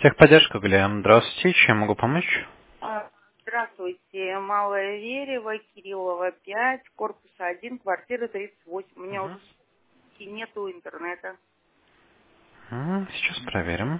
Техподдержка, Глеб. Здравствуйте, чем могу помочь? Здравствуйте, Малая Верева, Кириллова 5, корпус 1, квартира 38. У меня Угу. уже нету интернета. Сейчас проверим.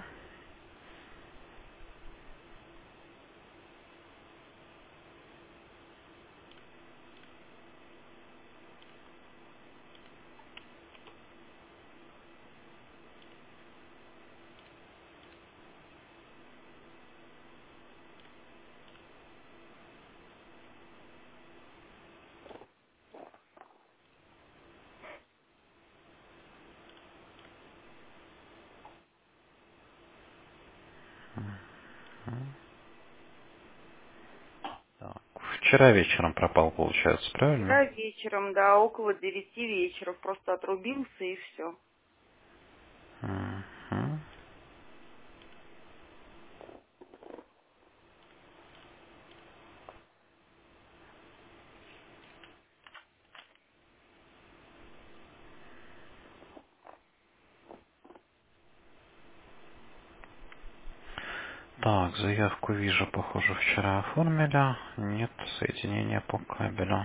Так, вчера вечером пропал, получается, правильно? Вчера вечером, да, около 9 вечера, просто отрубился и все. Мгм. Так, заявку вижу, похоже, вчера оформили. Нет соединения по кабелю.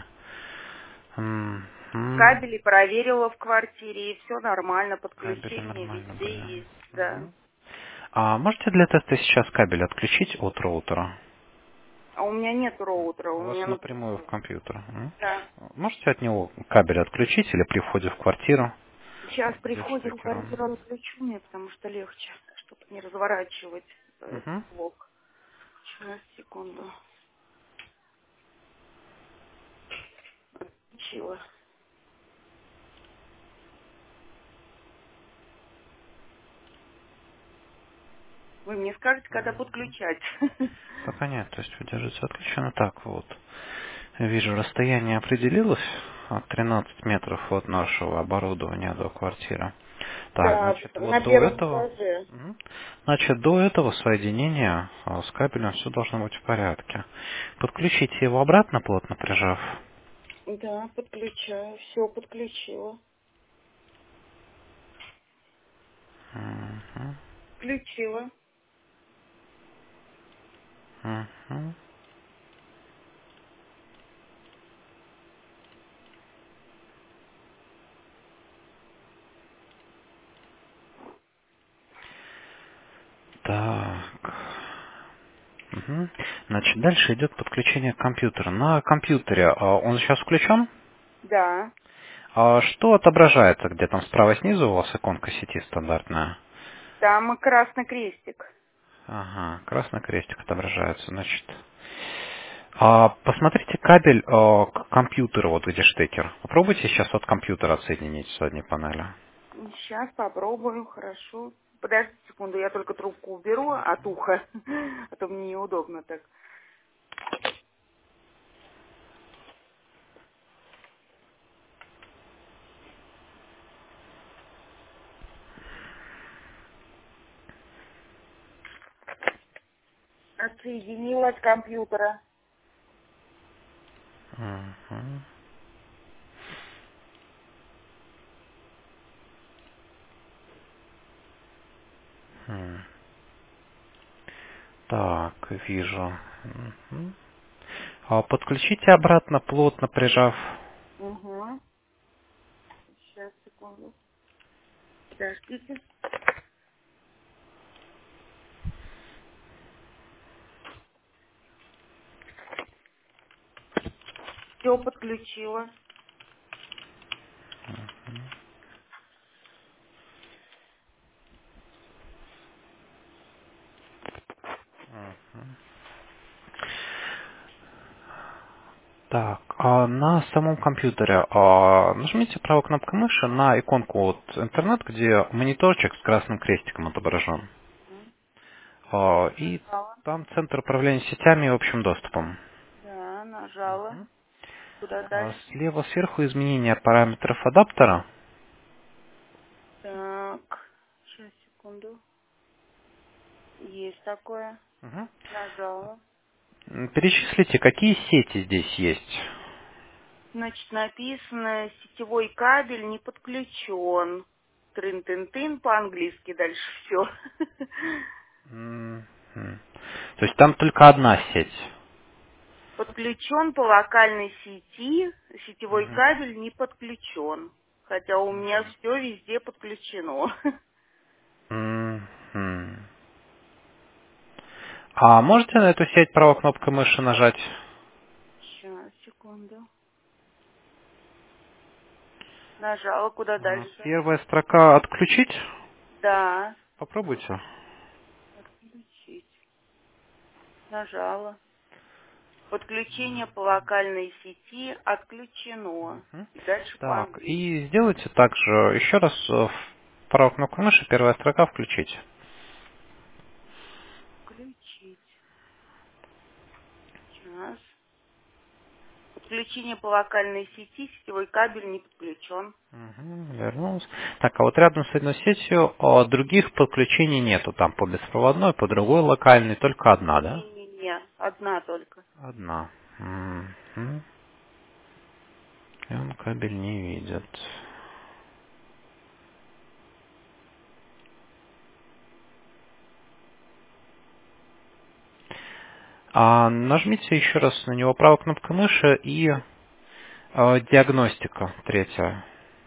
Мгм. Кабели проверила в квартире, и все нормально, Кабели подключение нормально везде были. есть, да. Мгм. А можете для теста сейчас кабель отключить от роутера? А у меня нет роутера, У у вас меня напрямую в напрямую. компьютер. Да. Можете от него кабель отключить или при входе в квартиру? Сейчас при Где входе в штекер он? квартиру отключу мне, потому что легче, чтобы не разворачивать этот Угу. блок. Сейчас, секунду. Отключила. Вы мне скажете, когда подключать. Пока нет, то есть удерживается отключено. Так вот. Вижу, расстояние определилось от 13 метров от нашего оборудования до квартиры. Так, Да, значит, на вот до первом этого, этаже. значит, до этого соединения с кабелем все должно быть в порядке. Подключите его обратно, плотно прижав. Да, подключаю. Все, подключила. Мгм, Включила. мгм. Так. Мгм. Значит, дальше идет подключение к компьютеру. На компьютере он сейчас включен? Да. Что отображается, где там справа снизу у вас иконка сети стандартная? Там красный крестик. Ага, красный крестик отображается, значит. Посмотрите кабель к компьютеру, вот где штекер. Попробуйте сейчас от компьютера отсоединить с задней панели. Сейчас попробую, хорошо. Подождите секунду, я только трубку уберу от уха, а то мне неудобно так. Отсоединила от компьютера. Мгм. М. Так, вижу. Мгм. Подключите обратно, плотно прижав. Угу. Сейчас, секунду. Подождите. Все подключила. Так, на самом компьютере нажмите правой кнопкой мыши на иконку вот интернет, где мониторчик с красным крестиком отображен. Мгм. И Нажала. там центр управления сетями и общим доступом. Да, нажала. Куда дальше? Слева сверху изменение параметров адаптера. Так, сейчас, секунду. Есть такое. Мгм. Нажала. Перечислите, какие сети здесь есть. Значит, написано, сетевой кабель не подключен. Трын-тын-тын, по-английски дальше все. То есть там только одна сеть. Подключен по локальной сети, сетевой Мгм. кабель не подключен. Хотя у меня все везде подключено. Мгм. А можете на эту сеть правой кнопкой мыши нажать? Сейчас, секунду. Нажала, куда дальше? Первая строка «Отключить». Да, Попробуйте. отключить. Нажала. Подключение по локальной сети отключено. Мгм. И дальше Так, по-английски. и сделайте также еще раз правой кнопкой мыши, первая строка «Включить». Включить. Сейчас. Подключение по локальной сети, сетевой кабель не подключен. Мгм, вернулся. Так, а вот рядом с одной сетью других подключений нету. Там по беспроводной, по другой локальной, только одна, да? Не-не-не, одна только. Одна. Мгм. И он кабель не видит. А нажмите еще раз на него правой кнопкой мыши и диагностика третья.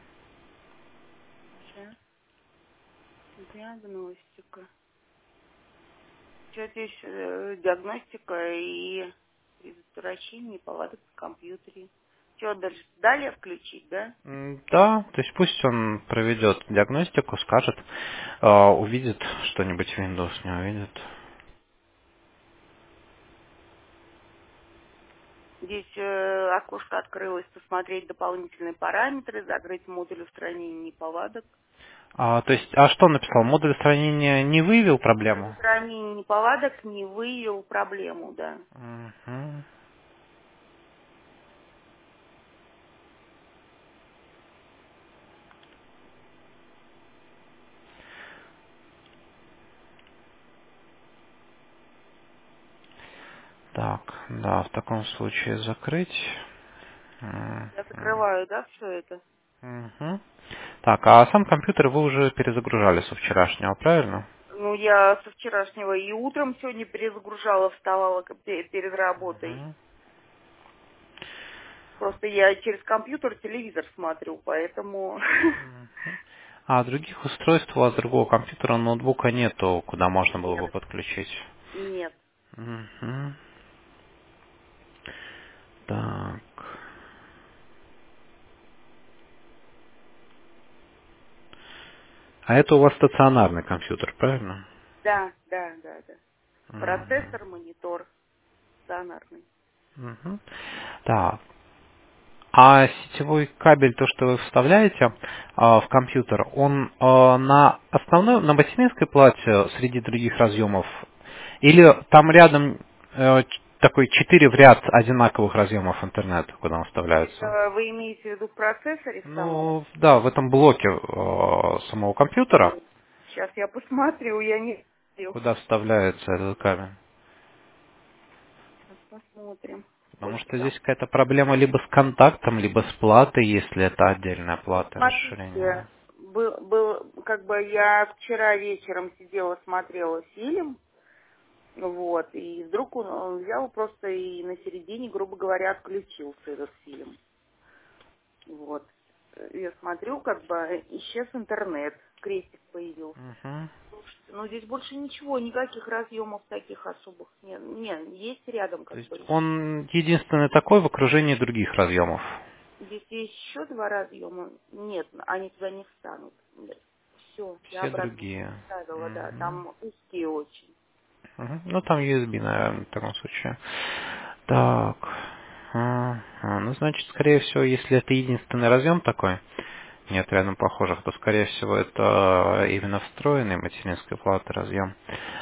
Сейчас. Диагностика. Что здесь диагностика и предотвращение неполадок в компьютере. Что дальше? Далее включить, да? Да, то есть пусть он проведет диагностику, скажет, увидит что-нибудь Windows, не увидит. Здесь окошко открылось, посмотреть дополнительные параметры, закрыть модуль устранения неполадок. То есть, а что он написал? Модуль устранения не выявил Модуль проблему? устранения неполадок не выявил проблему, да. Мгм. Так, да, в таком случае закрыть. Я Мгм. закрываю, да, все это? Мгм. Так, а сам компьютер вы уже перезагружали со вчерашнего, правильно? Ну, я со вчерашнего и утром сегодня перезагружала, вставала перед работой. Мгм. Просто я через компьютер телевизор смотрю, поэтому Мгм. А других устройств у вас, другого компьютера, ноутбука нету, куда можно было бы нет, подключить? нет. Мгм. Так. А это у вас стационарный компьютер, правильно? Да, да, да, да. Мгм. Процессор, монитор, стационарный. Мгм. Так. А сетевой кабель, то, что вы вставляете в компьютер, он на основной, на материнской плате среди других разъемов? Или там рядом такой 4 в ряд одинаковых разъемов интернета, куда он вставляется? Это вы имеете в виду в процессоре в самом? Ну, да, в этом блоке самого компьютера, Сейчас я посмотрю, я не видел. куда вставляется этот кабель. Сейчас посмотрим, Потому сколько что там. здесь какая-то проблема либо с контактом, либо с платой, если это отдельная плата расширения. Смотрите, как бы я вчера вечером сидела, смотрела фильм, вот, и вдруг он взял просто и на середине, грубо говоря, отключился этот фильм. Вот. Я смотрю, как бы исчез интернет, крестик появился. Мгм. Слушайте, ну здесь больше ничего, никаких разъемов таких особых нет. Нет, есть рядом То как есть бы. он единственный такой в окружении других разъемов. Здесь есть еще два разъема. Нет, они туда не встанут. Все, я Все обратно другие. поставила, да. Мгм. Там узкие очень. Мгм. Ну, там USB, наверное, в таком случае. Так. Ну, значит, скорее всего, если это единственный разъем такой, нет рядом похожих, то, скорее всего, это именно встроенный материнской платы разъем.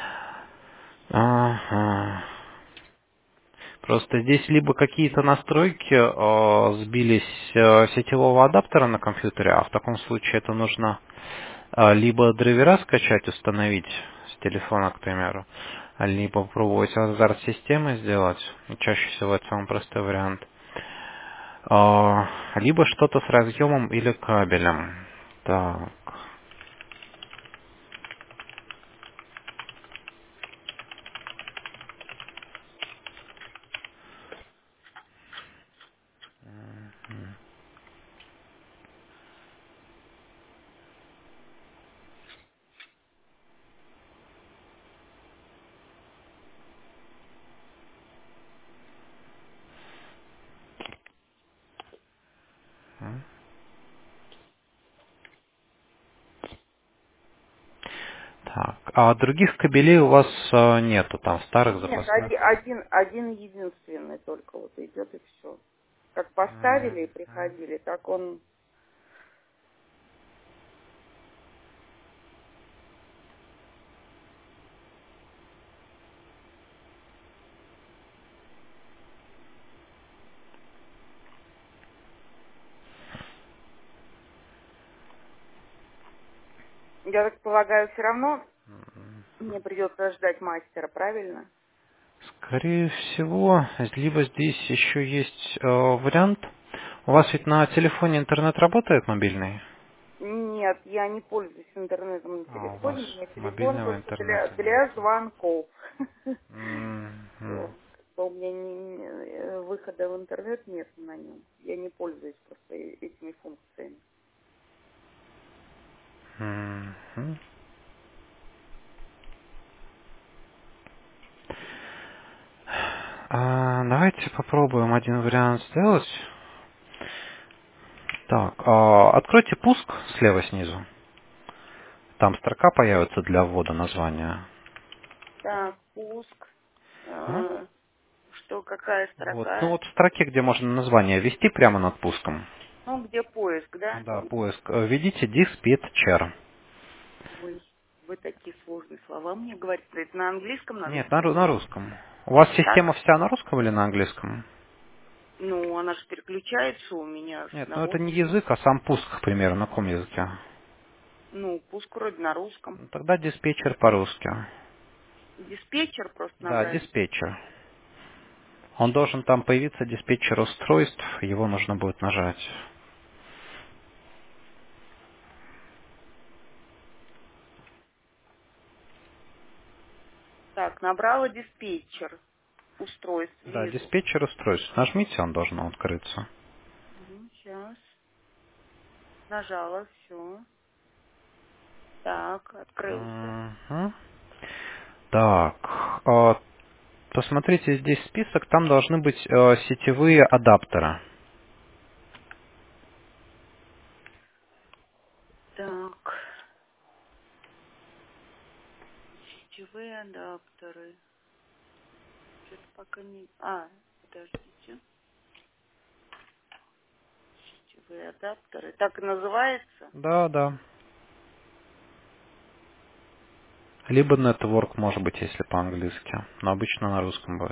Ага. Просто здесь либо какие-то настройки сбились сетевого адаптера на компьютере, а в таком случае это нужно либо драйвера скачать, установить с телефона, к примеру, либо попробовать азарт системы сделать. Чаще всего это самый простой вариант. Либо что-то с разъемом или кабелем. Так. А других кабелей у вас нету, там старых Нет, запасных? один единственный только вот идет и все. Как поставили и приходили, так он... Я так полагаю, все равно мне придется ждать мастера, правильно? Скорее всего, либо здесь еще есть вариант. У вас ведь на телефоне интернет работает мобильный? Нет, я не пользуюсь интернетом на А, у вас телефоне. У меня телефон мобильного только интернета для нету. звонков. Мгм. Всё. Как бы у меня выхода в интернет нет на нем. Я не пользуюсь просто этими функциями. Мгм. Давайте попробуем один вариант сделать. Так, откройте пуск слева снизу. Там строка появится для ввода названия. Так, пуск. Ага. Что, какая Вот. Ну строка? вот в строке, где можно название ввести прямо над пуском. Ну, где поиск, да? Да, поиск. Введите диспетчер. Ой, вы такие сложные слова мне говорите. Это на английском надо Нет, писать? на русском. У вас система Так. вся на русском или на английском? Ну, она же переключается у меня с Нет, ну одного. это не язык, а сам пуск, к примеру, на каком языке? Ну, пуск вроде на русском. Ну, тогда диспетчер по-русски. Диспетчер просто Да, набрать. диспетчер. Он должен там появиться, диспетчер устройств, его нужно будет нажать. Так, набрала диспетчер устройств, Да, вижу. диспетчер устройств. Нажмите, он должен открыться. Сейчас. Нажала, все. Так, открылся. Мгм. Так, посмотрите, здесь список, там должны быть сетевые адаптеры. Так, сетевые адаптеры. Что-то пока не... Подождите. Сетевые адаптеры. Так и называется? Да, да. Либо network, может быть, если по-английски. Но обычно на русском будет.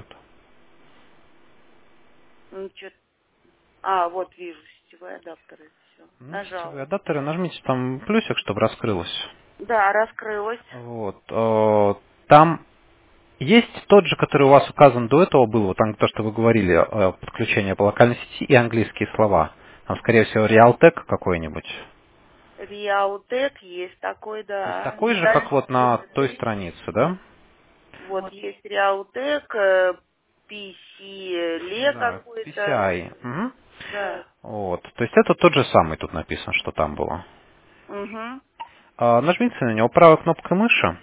Ну, что... вот вижу, сетевые адаптеры. Все. Ну, сетевые Нажала. адаптеры, нажмите там плюсик, чтобы раскрылось. Да, раскрылась. Вот. Там есть тот же, который у вас указан до этого был, вот там то, что вы говорили, подключение по локальной сети и английские слова. Там, скорее всего, Realtek какой-нибудь. Реалтек есть такой, То есть да. такой же, как вот на той странице, да? Вот есть Реалтек, PC-ле Да, какой-то. PCI. Мгм. Да. Вот. То есть это тот же самый, тут написано, что там было. Угу. Нажмите на него правой кнопкой мыши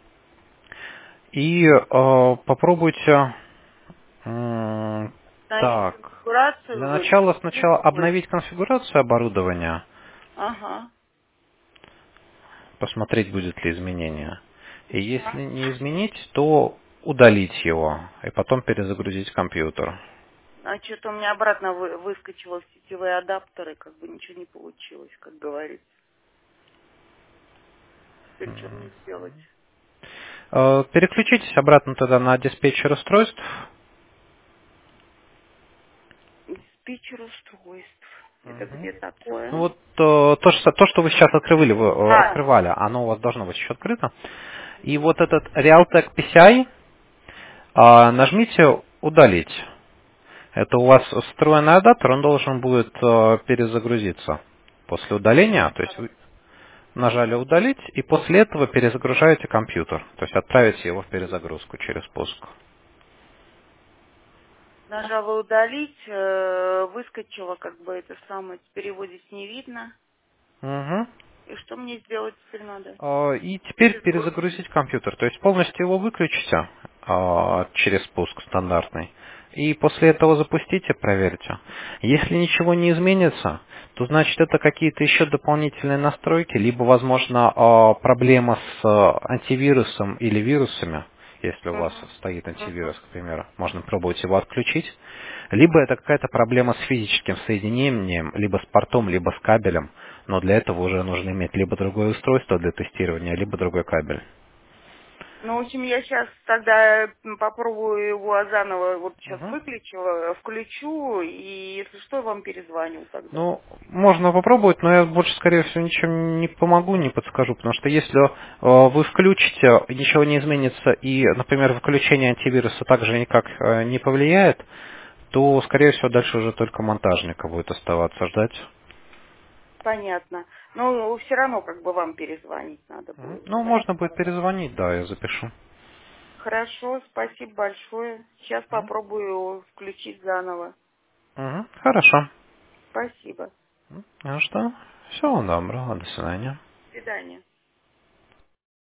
и попробуйте. Установить Так. конфигурацию Для в начала сначала поиск. обновить конфигурацию оборудования, Ага. посмотреть, будет ли изменение. И Сейчас. если не изменить, то удалить его и потом перезагрузить компьютер. А что-то у меня обратно выскочило в сетевые адаптеры, как бы ничего не получилось, как говорится. Теперь что мне сделать? Переключитесь обратно тогда на диспетчер устройств. Диспетчер устройств. Это Мгм. где Ну такое? вот то, что вы сейчас открывали, А, открывали, оно у вас должно быть еще открыто. И вот этот Realtek PCI нажмите «Удалить». Это у вас встроенный адаптер, он должен будет перезагрузиться после удаления. То есть вы нажали «Удалить» и после этого перезагружаете компьютер. То есть отправите его в перезагрузку через пуск. нажала удалить, выскочила как бы это самое, теперь его здесь не видно. Мгм. И что мне сделать теперь надо? И теперь перезагрузить компьютер. То есть полностью его выключите через пуск стандартный. И после этого запустите, проверьте. Если ничего не изменится, то значит это какие-то еще дополнительные настройки, либо, возможно, проблема с антивирусом или вирусами, если у вас Мгм. стоит Мгм. антивирус, к примеру, можно пробовать его отключить, либо это какая-то проблема с физическим соединением, либо с портом, либо с кабелем, но для этого уже нужно иметь либо другое устройство для тестирования, либо другой кабель. Ну, в общем, я сейчас тогда попробую его заново, вот сейчас Мгм. выключила, включу, и если что, я вам перезвоню тогда. Ну, можно попробовать, но я больше, скорее всего, ничем не помогу, не подскажу, потому что если вы включите, ничего не изменится, и, например, выключение антивируса также никак не повлияет, то, скорее всего, дальше уже только монтажника будет оставаться ждать. Понятно. Но все равно как бы вам перезвонить надо Мгм. будет, Ну, да? можно будет перезвонить, да, я запишу. Хорошо, спасибо большое. Сейчас Мгм. попробую включить заново. Мгм. Хорошо. Спасибо. Ну что, всего доброго, до свидания. До свидания.